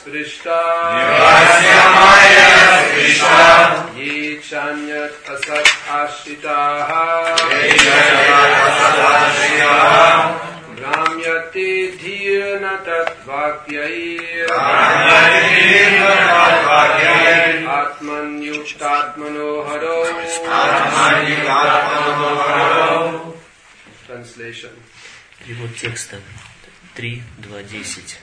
sprishta ye chanyat asat ashitaha Ramyate dhirna tatvakyair Atman yuktatmano haro. Translation. Перевод текста 3.2.10.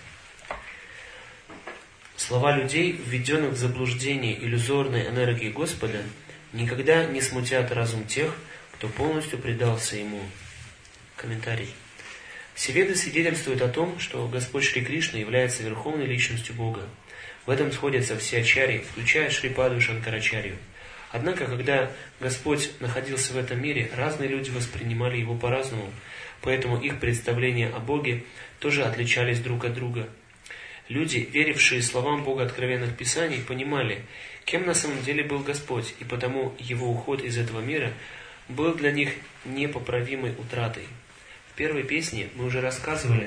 Слова людей, введенных в заблуждение иллюзорной энергией Господа, никогда не смутят разум тех, кто полностью предался Ему. Комментарий. Все веды свидетельствуют о том, что Господь Шри Кришна является верховной личностью Бога. В этом сходятся все ачарьи, включая Шрипаду Шанкарачарью. Однако, когда Господь находился в этом мире, разные люди воспринимали Его по-разному, поэтому их представления о Боге тоже отличались друг от друга. Люди, верившие словам Бога откровенных Писаний, понимали, кем на самом деле был Господь, и потому Его уход из этого мира был для них непоправимой утратой. В первой песне мы уже рассказывали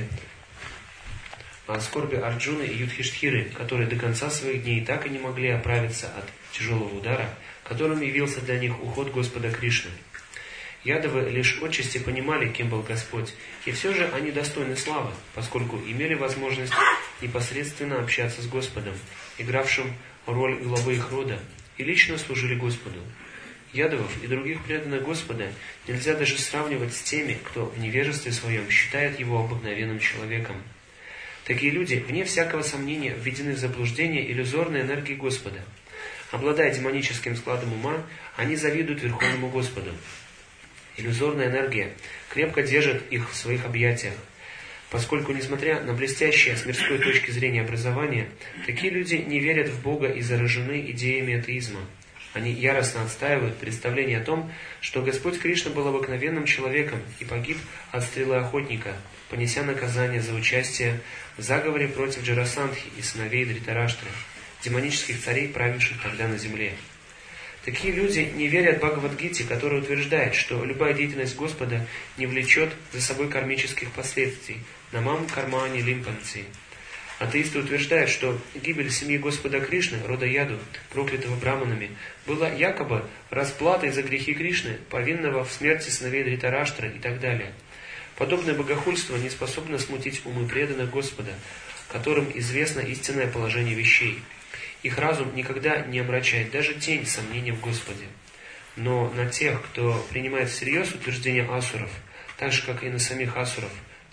о скорби Арджуны и Юдхиштхиры, которые до конца своих дней так и не могли оправиться от тяжелого удара, которым явился для них уход Господа Кришны. Ядавы лишь отчасти понимали, кем был Господь, и все же они достойны славы, поскольку имели возможность непосредственно общаться с Господом, игравшим роль главы их рода, и лично служили Господу. Ядавов и других преданных Господа нельзя даже сравнивать с теми, кто в невежестве своем считает Его обыкновенным человеком. Такие люди, вне всякого сомнения, введены в заблуждение иллюзорной энергии Господа. Обладая демоническим складом ума, они завидуют Верховному Господу. Иллюзорная энергия крепко держит их в своих объятиях, поскольку, несмотря на блестящее с мирской точки зрения образование, такие люди не верят в Бога и заражены идеями атеизма. Они яростно отстаивают представление о том, что Господь Кришна был обыкновенным человеком и погиб от стрелы охотника, понеся наказание за участие в заговоре против Джарасандхи и сыновей Дритараштры, демонических царей, правивших тогда на земле. Такие люди не верят Бхагавад-гите, которая утверждает, что любая деятельность Господа не влечет за собой кармических последствий. Намам кармани лимпанци. Атеисты утверждают, что гибель семьи Господа Кришны, рода Яду, проклятого браманами, была якобы расплатой за грехи Кришны, повинного в смерти сыновей Дритараштры и так далее. Подобное богохульство не способно смутить умы преданных Господа, которым известно истинное положение вещей. Их разум никогда не омрачает даже тень сомнения в Господе. Но на тех, кто принимает всерьез утверждение асуров, так же, как и на самих асурах,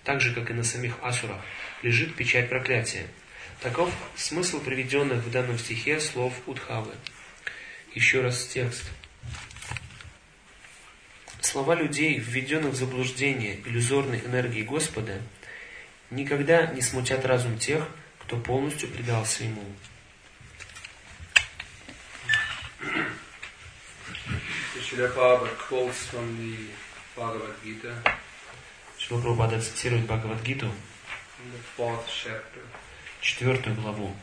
лежит печать проклятия. Таков смысл приведенных в данном стихе слов Удхавы. Еще раз текст. Слова людей, введенных в заблуждение иллюзорной энергии Господа, никогда не смутят разум тех, кто полностью предался Ему. Шрила Прабхупада quotes from the Bhagavad Gita. Шрила Прабхупада цитирует Бхагавад-гиту, 4 главу.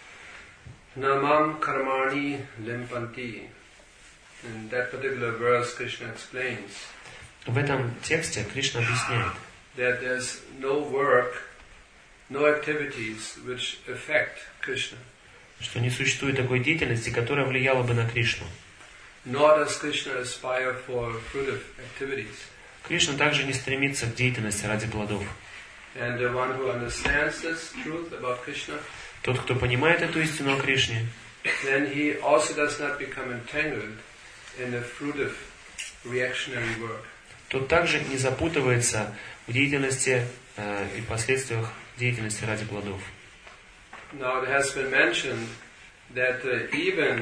Namam karmani limpanti. In that particular verse, Krishna explains В этом тексте Кришна объясняет, that there's no work, no activities which affect Krishna. Что не существует такой деятельности, которая влияла бы на Кришну. Nor does Krishna aspire for fruitive activities. Кришна также не стремится к деятельности ради плодов. And the one who understands this truth about Krishna, Тот, кто понимает эту истину о Кришне, then he also does not become entangled in the fruitive reactionary work. тот также не запутывается в деятельности и последствиях деятельности ради плодов. Now it has been mentioned that even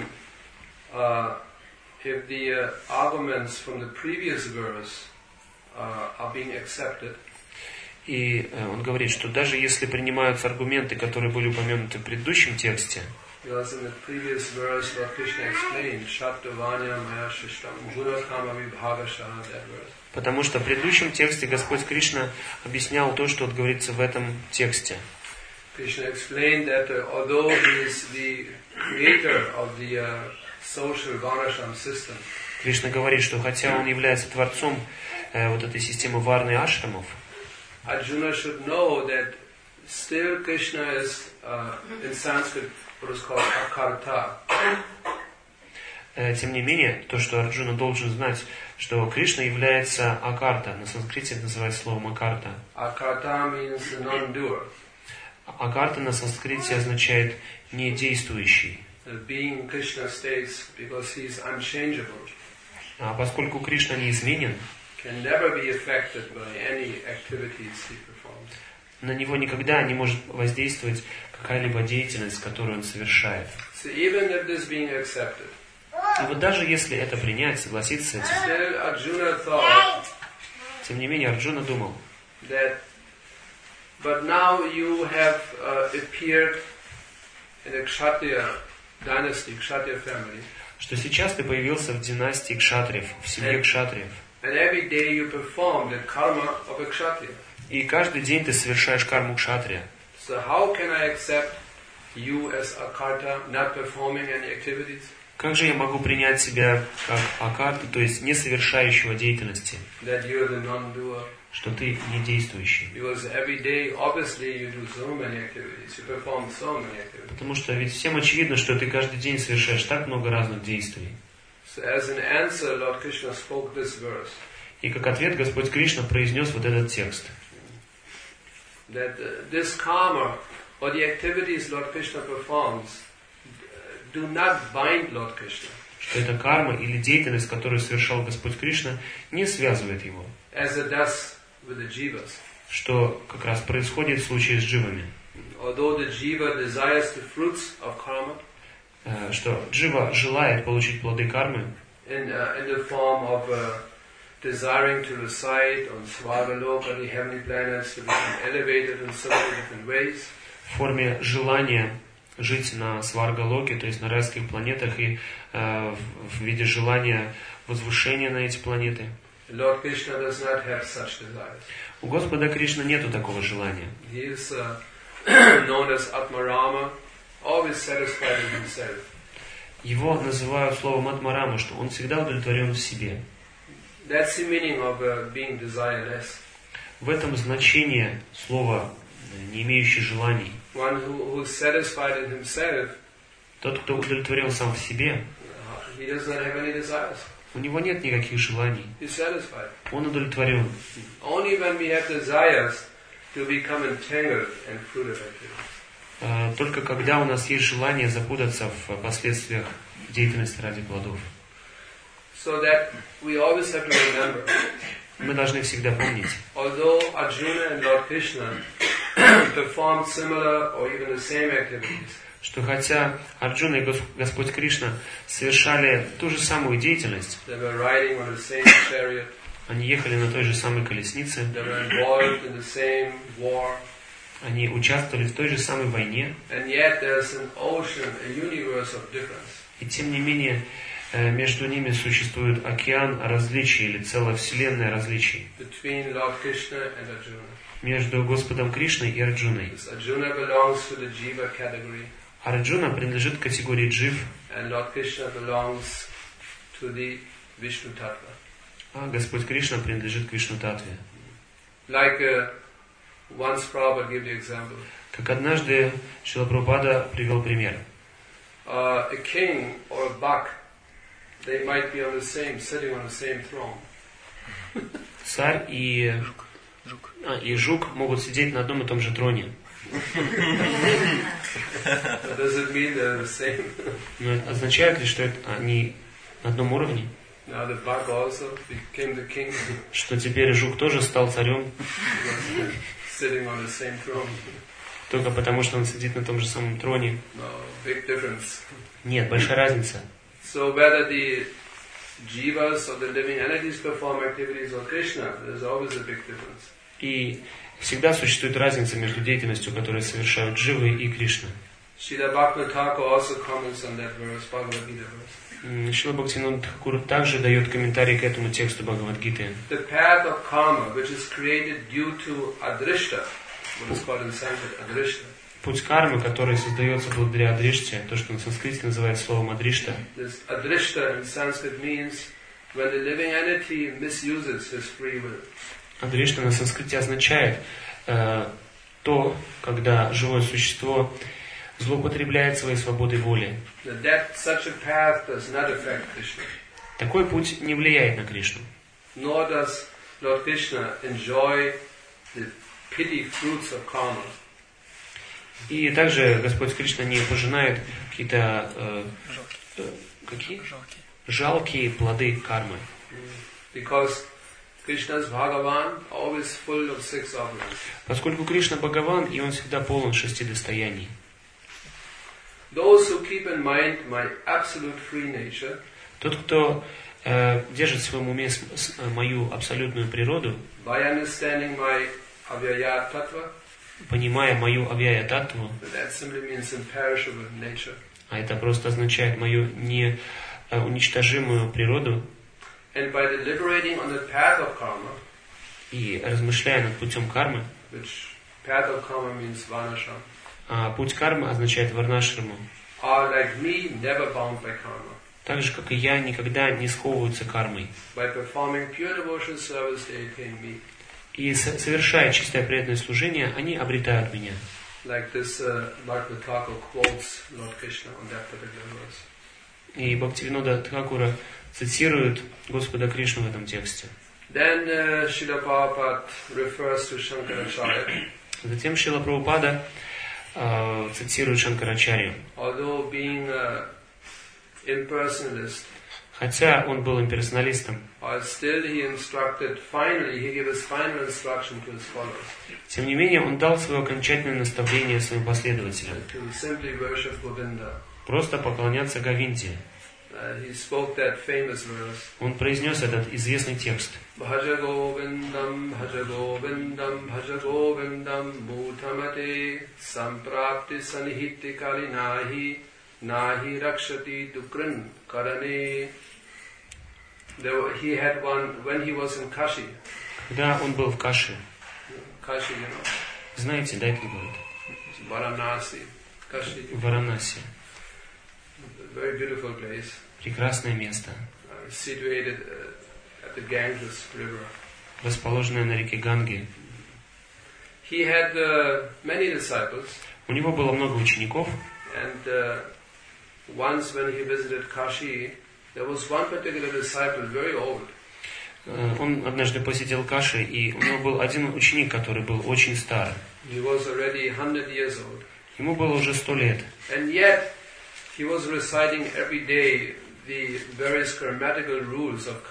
if the arguments from the previous verse are being accepted, И он говорит, что даже если принимаются аргументы, которые были упомянуты в предыдущем тексте, because in the previous verse Lord Krishna explained Shattavanya Maya Shishtam Gunakama Vibhagashaha, that verse. Потому что в предыдущем тексте Господь Кришна объяснял то, что говорится в этом тексте. Krishna explained that although he is the creator of the social varnashram system, Кришна говорит, что хотя он является творцом вот этой системы варны и ашрамов, Arjuna should know that still Krishna is in Sanskrit what is called akarta. Тем не менее, то, что Арджуна должен знать, что Кришна является акарта. На санскрите это называется словом акарта. Akarta means the non-doer. Акарта на санскрите означает не действующий. Being Krishna states because he is unchangeable. А поскольку Кришна неизменен, Can never be affected by any activities he performs. На него никогда не может воздействовать какая-либо деятельность, которую он совершает. So even if this being accepted, И вот даже если это принять, согласиться с этим, still Arjuna thought тем не менее Арджуна думал, that, but now you have appeared in a Kshatriya dynasty, Kshatriya family, что сейчас ты появился в династии кшатриев, в семье кшатриев. and every day you perform the karma of a Kshatriya. И каждый день ты совершаешь карму кшатрия. So how can I accept you as akarta, not performing any activities? Как же я могу принять себя как акарту, то есть не совершающего деятельности, That you're the non-doer. что ты не действующий? Because every day, obviously, you do so many activities. You perform so many activities. Потому что ведь всем очевидно, что ты каждый день совершаешь так много разных действий. So as an answer, Lord Krishna spoke this verse. И как ответ Господь Кришна произнес вот этот текст. That this karma, or the activities Lord Krishna performs, do not bind Lord Krishna. Что эта карма или деятельность, которую совершал Господь Кришна, не связывает его. As it does with the jivas. Что как раз происходит в случае с дживами. Although the jiva desires the fruits of karma, что джива желает получить плоды кармы in the form of desiring to reside on Svargaloka, the heavenly planets, to become elevated in so many different ways. В форме желания жить на Сваргалоке, то есть на райских планетах, и в виде желания возвышения на эти планеты. Lord Krishna does not have such desires. У Господа Кришны нету такого желания. He is known as Atmarama, always satisfied in himself. Его называют словом Атмарама, что он всегда удовлетворен в себе. That's the meaning of being desireless. В этом значение слова не имеющий желаний. One who is satisfied in himself, Тот, кто удовлетворен сам в себе, he does not have any desires. у него нет никаких желаний. He's satisfied. Он удовлетворен. Only when we have desires do we become entangled in fruitive activities. Только когда у нас есть желание запутаться в последствиях деятельности ради плодов. So that we always have to remember. Мы должны всегда помнить. Although Arjuna and Lord Krishna performed similar or even the same activities, Что хотя Арджуна и Господь Кришна совершали ту же самую деятельность, they were riding on the same chariot, они ехали на той же самой колеснице, they were involved in the same war, они участвовали в той же самой войне, and yet there's an ocean, a universe of difference. и тем не менее между ними существует океан различий или целая вселенная различий Between Lord Krishna and Arjuna. между Господом Кришной и Арджуной. This Arjuna belongs to the Jiva category, Арджуна принадлежит к категории джив, and Lord Krishna belongs to the Vishnu Tattva. а Господь Кришна принадлежит к Вишну-татве. Like once Prabhupada gave the example. Как однажды Шрила Прабхупада привел пример. A king or a buck, they might be on the same, sitting on the same throne. Царь и жук могут сидеть на одном и том же троне. Does it mean they're the same? Но это означает ли, что они на одном уровне? Now the buck also became the king, Что теперь жук тоже стал царем, sitting on the same throne. только потому, что он сидит на том же самом троне? No, big difference. Нет, большая разница. So whether the jivas or the living entities perform activities or Krishna, there's always a big difference. И всегда существует разница между деятельностью, которую совершают дживы и Кришна. Srila Bhaktivinoda Thakur also comments on that verse, Bhagavad Gita verse. Шрила Бхактивинода Тхакур также дает комментарий к этому тексту Бхагавад-гиты. The path of karma, which is created due to adrishta, what is called in Sanskrit adrishta. Путь кармы, который создается благодаря адриште, то, что на санскрите называется словом адришта. This adrishta in Sanskrit means when the living entity misuses his free will. Адришта на санскрите означает то, когда живое существо злоупотребляет своей свободой воли. Such a path does not affect Krishna. Такой путь не влияет на Кришну. Nor does Lord Krishna enjoy the petty fruits of karma. И также Господь Кришна не пожинает какие-то жалкие плоды кармы. Because Krishna's Bhagavan always full of 6 offerings. Поскольку Кришна Бхагаван, и он всегда полон 6 достояний. Those who keep in mind my absolute free nature, тот, кто держит в своем уме мою абсолютную природу, by understanding my avyaya tattva, понимая мою авьяя таттву, that simply means imperishable nature, а это просто означает мою неуничтожимую природу, and by deliberating on the path of karma, и размышляя над путем кармы, which path of karma means varnashram, а путь кармы означает варнашраму, are like me never bound by karma. Так же, как и я, никогда не сковываются кармой. By performing pure devotion service, they attain me. И совершая чистое преданное служение, они обретают меня. Like this, Bhaktivinoda Thakur quotes Lord Krishna on that particular verse. И Бхактивинода Тхакура цитирует Господа Кришну в этом тексте. Then Srila Prabhupada refers to Shankaracharya. Затем Шрила Прабхупада цитирует Шанкарачарью. Although being impersonalist, хотя он был имперсоналистом, still he gave his final instruction to his followers. Тем не менее, он дал свое окончательное наставление своим последователям. To simply worship Govinda. Просто поклоняться Говинде. He spoke that famous verse. Он произнес этот известный текст. Bhaja Govindam, Bhaja Govindam, Bhaja Govindam, Bhutamate, Samprapti Sanihiti Kalinahi, Nahi Rakshati Dukran Karane. He had one when he was in Kashi. Когда он был в Каши. Kashi, you know. Знаете, да, это город? Varanasi. Kashi. Варанаси. Very beautiful place. Прекрасное место. Situated at the Ganges River. Расположенное на реке Ганги. He had many disciples. У него было много учеников. And once when he visited Kashi, there was one particular disciple, very old. Он однажды посетил Каши, и у него был один ученик, который был очень стар. He was already 100 years old. Ему было уже 100 лет. And yet, he was reciting every day the various grammatical rules of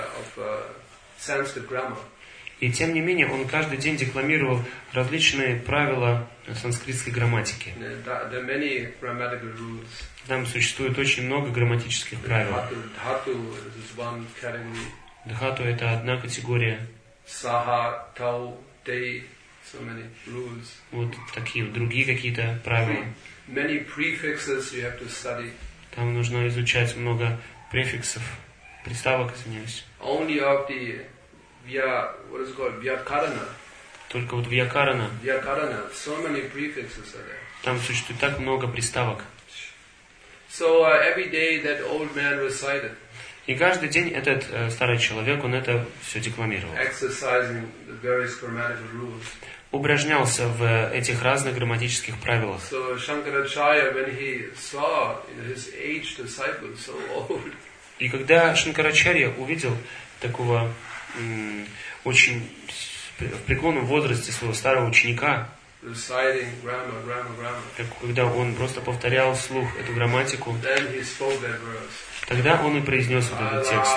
Sanskrit grammar. И тем не менее, он каждый день декламировал различные правила санскритской грамматики. There are many grammatical rules. Там существует очень много грамматических правил. Dhatu is one category. Дхату — это одна категория. Saha, tau, te, so many rules. Вот такие другие какие-то правила. Many prefixes you have to study. Там нужно изучать много префиксов, приставок, извиняюсь. Only of the what is called Vyakarana. Только вот Вьякарана. Vyakarana, so many prefixes are there. Там существует так много приставок. So every day that old man recited. И каждый день этот старый человек, он это все декламировал. Exercising the various grammatical rules. Упражнялся в этих разных грамматических правилах. So Shankaracharya, when he saw his aged disciple so old. И когда Шанкарачарья увидел такого очень в преклонном возрасте своего старого ученика, reciting grammar, когда он просто повторял вслух эту грамматику, then he spoke that verse. Тогда он и произнес вот этот текст,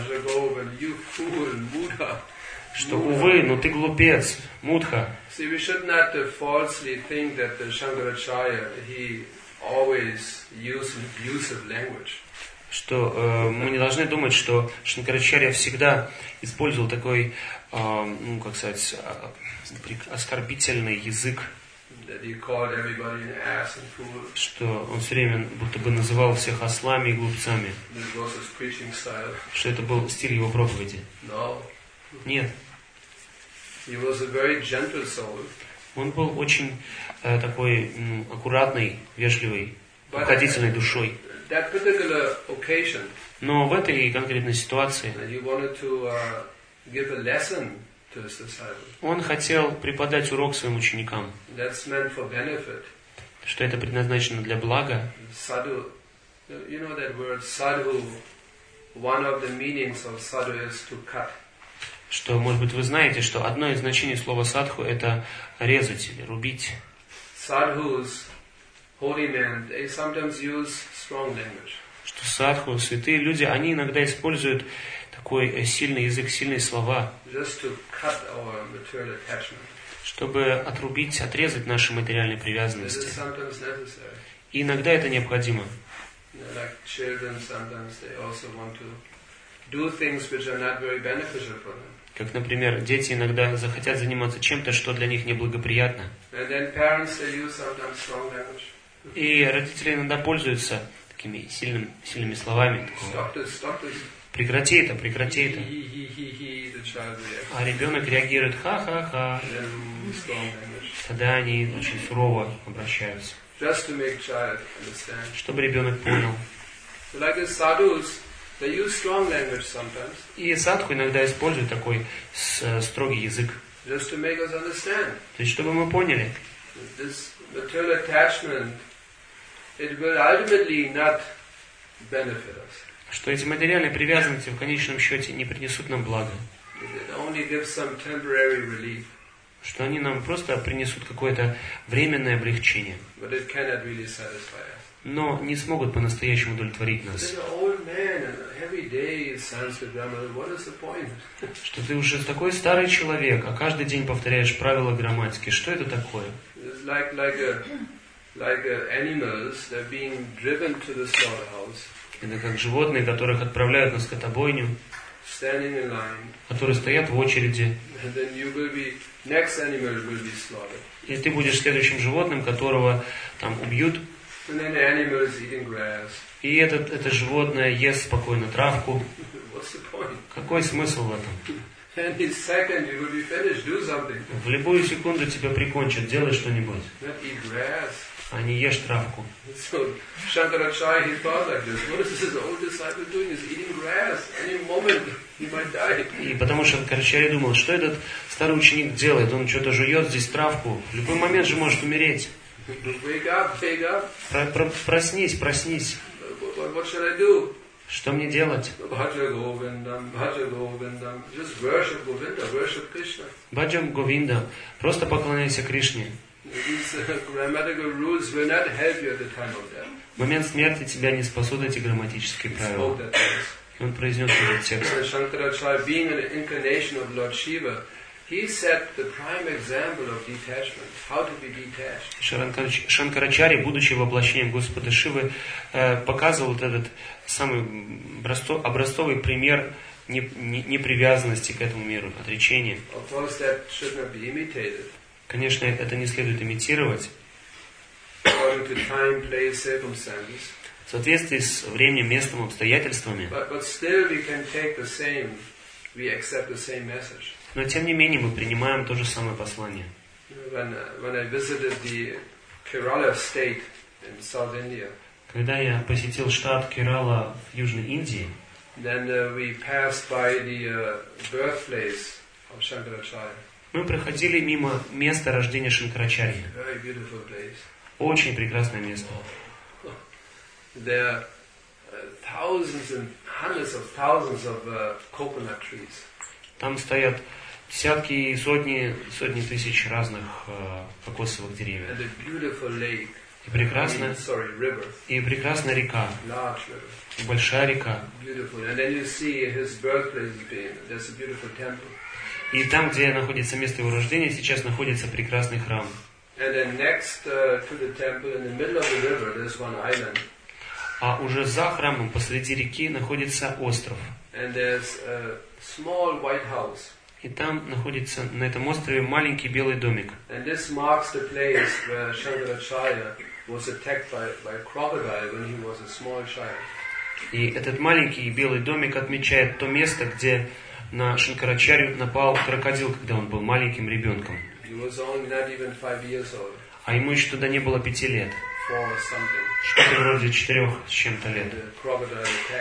что, увы, но ты глупец, Мудха. See, we should not falsely think that the Shankaracharya, he always used abusive language. Что мы не должны думать, что Шанкарачарья всегда использовал такой, ну, как сказать, оскорбительный язык. Что он все время будто бы называл всех ослами и глупцами. Что это был стиль его проповеди. Нет. Он был очень такой аккуратный, вежливый, обходительной душой. Но в этой конкретной ситуации to his disciples. Он хотел преподать урок своим ученикам, That's meant for benefit. что это предназначено для блага. Sadhu, you know that word sadhu, one of the meanings of sadhu is to cut. Что, может быть, вы знаете, что одно из значений слова садху – это резать или рубить. Sadhus, holy men, they sometimes use strong language. Что садху, святые люди, они иногда используют такой сильный язык, сильные слова, Just to cut our material attachment. чтобы отрубить, отрезать наши материальные This привязанности. is sometimes necessary. И иногда это необходимо. Like children, sometimes they also want to do things which are not very beneficial for them. Как, например, дети иногда захотят заниматься чем-то, что для них неблагоприятно. And then parents, they use sometimes strong language. И родители иногда пользуются такими сильными словами. Stop this. Прекрати это, прекрати это. He, the child reacts. А ребенок реагирует ха-ха-ха. And then strong language. Тогда они очень сурово обращаются, Just to make child understand. чтобы ребенок понял. So like the sadhus, they use strong language sometimes. И садху иногда использует такой строгий язык. Just to make us understand. То есть, чтобы мы поняли, This material attachment, it will ultimately not benefit us. что эти материальные привязанности в конечном счете не принесут нам блага. It only gives some temporary relief, Что они нам просто принесут какое-то временное облегчение. but it cannot really satisfy us. Но не смогут по-настоящему удовлетворить нас. There's an old man and every day is Sanskrit grammar. What is the point? Что ты уже такой старый человек, а каждый день повторяешь правила грамматики. Что это такое? It's like animals. They're being driven to the slaughterhouse, Это как животные, которых отправляют на скотобойню, standing in line, которые стоят в очереди. and then next animal will be slaughtered. И ты будешь следующим животным, которого там убьют. And then the animal is eating grass. И это животное ест спокойно травку. What's the point? Какой смысл в этом? Any second you will be finished. Do something. В любую секунду тебя прикончат, делай что-нибудь, Not eat grass. а не ешь травку. So Shankaracharya, he thought like this. What is this old disciple doing? He's eating grass. Any moment he might die. И потому что Шанкарачарья думал, что этот старый ученик делает? Он что-то жует здесь травку. В любой момент же может умереть. Wake up. Проснись. What should I do? Что мне делать? Bhaja Govindam. Just worship Govinda, worship Krishna. Баджам Говинда. Просто поклоняйся Кришне. These grammatical rules will not help you at the time of death. В момент смерти тебя не спасут эти грамматические Spoke правила. that verse. И он произнес этот текст. Shankaracharya, being an incarnation of Lord Shiva, he set the prime example of detachment. How to be detached. Шанкарачарья, будучи воплощением Господа Шивы, показывал вот этот самый образцовый пример непривязанности к этому миру, отречения. Of course, that should not be imitated. Конечно, это не следует имитировать. According to time, place, circumstances. В соответствии с временем, местом, обстоятельствами. But still we can take the same, we accept the same message. Но тем не менее мы принимаем то же самое послание. When I visited the Kerala state in South India, Когда я посетил штат Керала в Южной Индии, then we passed by the birthplace of Shankaracharya. мы проходили мимо места рождения Шанкарачарьи. Very beautiful place. Очень прекрасное место. There are thousands and hundreds of thousands of coconut trees. Там стоят десятки и сотни тысяч разных кокосовых деревьев. And a beautiful lake. И прекрасная River. И прекрасная река. Large river. И большая река. Beautiful. And then you see his birthplace being. There's a beautiful temple. И там, где находится место его рождения, сейчас находится прекрасный храм. And then next to the temple, in the middle of the river, there's one island. А уже за храмом, посреди реки, находится остров. And there's a small white house. И там находится на этом острове маленький белый домик. And this marks the place where Shankaracharya was attacked by a crocodile when he was a small child. И этот маленький белый домик отмечает то место, где на Шанкарачарью напал крокодил, когда он был маленьким ребенком. He was only not even 5 years old. А ему еще тогда не было 5 лет. 4 or something. Что-то вроде 4 с чем-то лет. The crocodile attacked.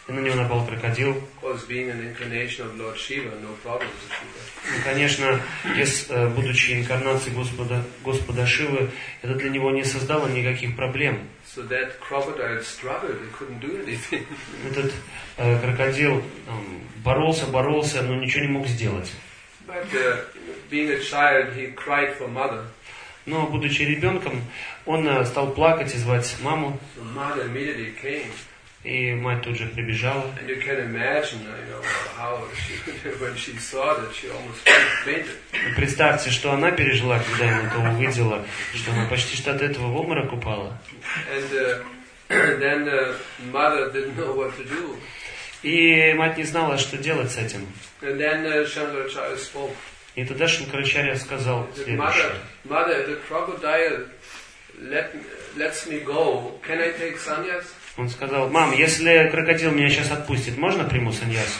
и на него напал крокодил. Of course, being an incarnation of Lord Shiva, no problem with Shiva. Ну, конечно, будучи инкарнацией Господа Шивы, это для него не создало никаких проблем. So that crocodile struggled, he couldn't do anything. Этот крокодил боролся, но ничего не мог сделать. But being a child, he cried for mother. Но, будучи ребенком, он стал плакать и звать маму. So mother immediately came. И мать тут же прибежала. And you can imagine, how when she saw that, she almost fainted. Представьте, что она пережила, когда она это увидела, что она почти что от этого в обморок упала. And then the mother didn't know what to do. И мать не знала, что делать с этим. And then Shankaracharya spoke. И тогда Шанкарачарья сказал следующее. Mother, the crocodile lets me go. Can I take sannyas? Он сказал: мам, если крокодил меня сейчас отпустит, можно приму саньясу?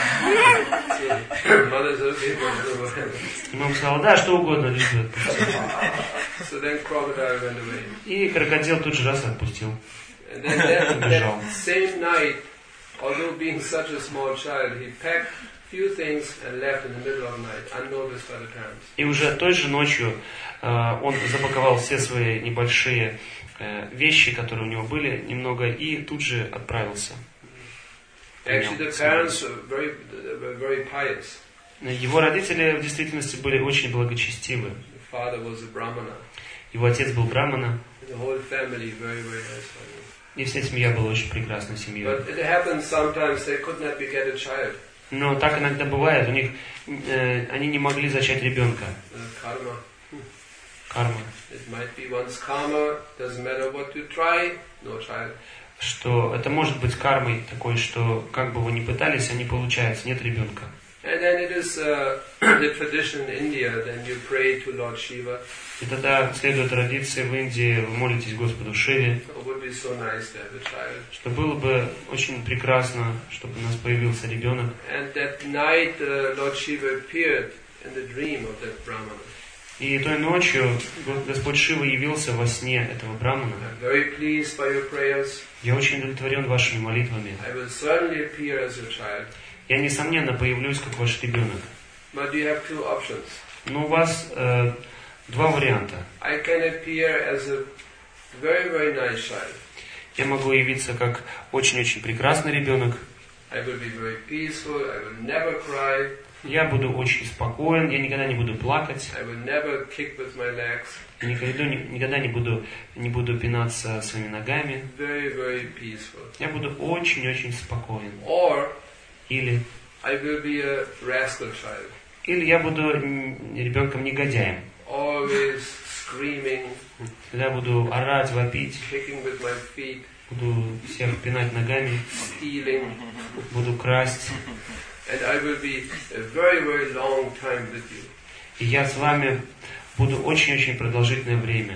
Мама сказала: да, что угодно, лишь бы отпустить. И крокодил тут же раз отпустил. Бежал. И уже той же ночью он запаковал все свои небольшие вещи, которые у него были, немного, и тут же отправился. Его родители в действительности были очень благочестивы. Его отец был брамана. И вся семья была очень прекрасной семьей. Но так иногда бывает, у них они не могли зачать ребенка. Карма. Что это может быть кармой такой, что как бы вы ни пытались, а не получается, нет ребенка. И тогда следует традиции в Индии, вы молитесь Господу Шиве, что было бы очень прекрасно, чтобы у нас появился ребенок. И той ночью Господь Шива явился во сне этого брамана. Я очень удовлетворен вашими молитвами. Я, несомненно, появлюсь как ваш ребенок. Но у вас два варианта. Я могу явиться как очень-очень прекрасный ребенок. Я буду очень спокоен, я никогда не буду плакать. Я никогда не буду пинаться своими ногами. Я буду очень-очень спокоен. Или я буду ребенком-негодяем. Я буду орать, вопить. Буду всех пинать ногами. Буду красть. И я с вами буду очень-очень продолжительное время.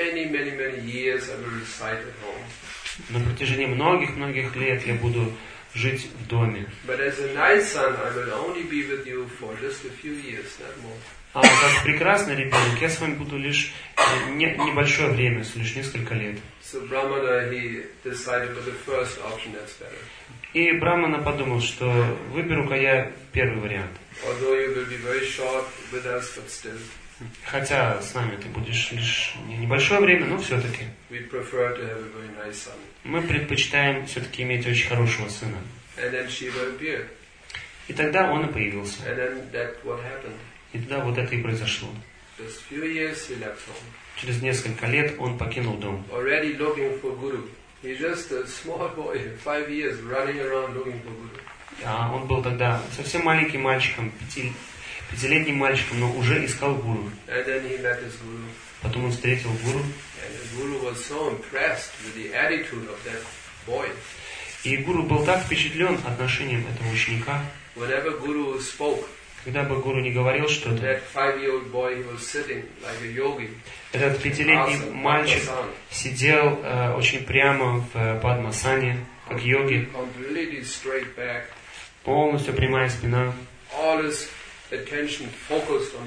На протяжении многих-многих лет я буду жить в доме. А как прекрасный ребенок, я с вами буду лишь небольшое время, лишь несколько лет. И Брамана подумал, что выберу-ка я первый вариант. Хотя с нами ты будешь лишь небольшое время, но все-таки. Мы предпочитаем все-таки иметь очень хорошего сына. И тогда он и появился. И тогда вот это и произошло. Через несколько лет он покинул дом. Он был тогда совсем маленьким мальчиком, пятилетним мальчиком, но уже искал гуру. Потом он встретил гуру. И гуру был так впечатлен отношением этого ученика. Когда бы гуру не говорил что-то, этот пятилетний мальчик сидел очень прямо в падмасане, как йоги, полностью прямая спина.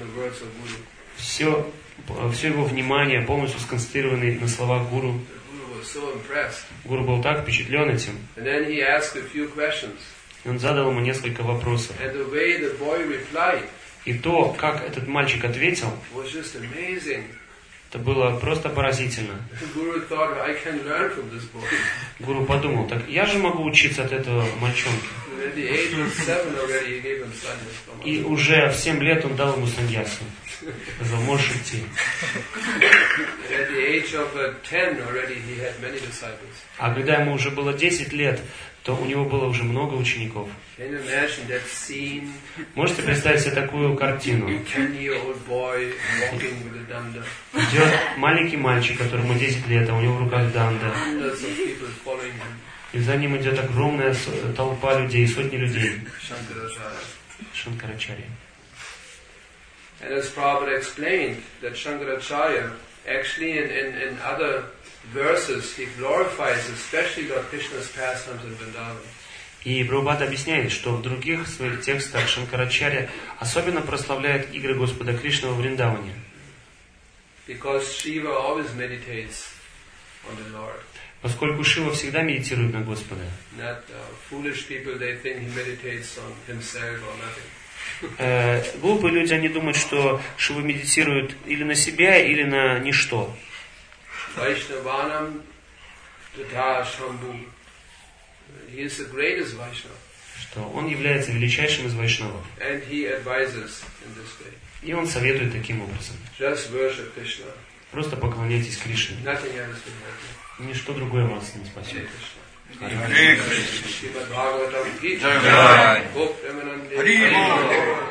Все его внимание полностью сконцентрировано на словах гуру. was so impressed. Гуру был так впечатлен этим. And then he asked a few questions. И он задал ему несколько вопросов. And the way the boy replied И то, как этот мальчик ответил, was just amazing. это было просто поразительно. The Guru thought, I can learn from this boy. Гуру подумал, так я же могу учиться от этого мальчонки. And at the age of 7 already, he gave him sannyas. И уже в 7 лет он дал ему саньясу. Сказал, можешь идти. And at the age of 10 already, he had many disciples. А когда ему уже было 10 лет, то у него было уже много учеников. Can you imagine that scene? Можете представить себе такую картину? 10-year-old boy walking with a danda. Идет маленький мальчик, которому 10 лет, а у него в руках данда. Hundreds of people following him. И за ним идет огромная толпа людей, сотни людей. Shankaracharya. Шанкарачарья. And as Prabhupada explained, that Shankaracharya, actually in other verses, he glorifies especially Lord Krishna's pastimes in Vrindavan. И Прабхупада объясняет, что в других своих текстах Шанкарачарья особенно прославляет игры Господа Кришны во Вриндаване. Because Shiva always meditates on the Lord. Поскольку Шива всегда медитирует на Господа. Not foolish people, they think he meditates on himself or nothing. Глупые люди, они думают, что Шива медитирует или на себя, или на ничто. Vaishnavanam Tata Shambhu. He is the greatest Vaishnava. Что он является величайшим из вайшнавов. And he advises in this way. И он советует таким образом. Just worship Krishna. Просто поклоняйтесь Кришне. Nothing else will help you. Ничто другое вас не спасет. Hare Krishna. Srimad Bhagavatam Ki Jai. Bhakti-Vinode. Hare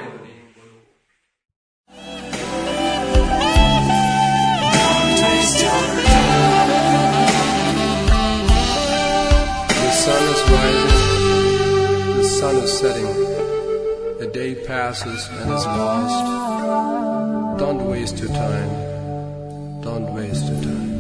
The sun is rising, the sun is setting, a day passes and is lost. Don't waste your time, don't waste your time.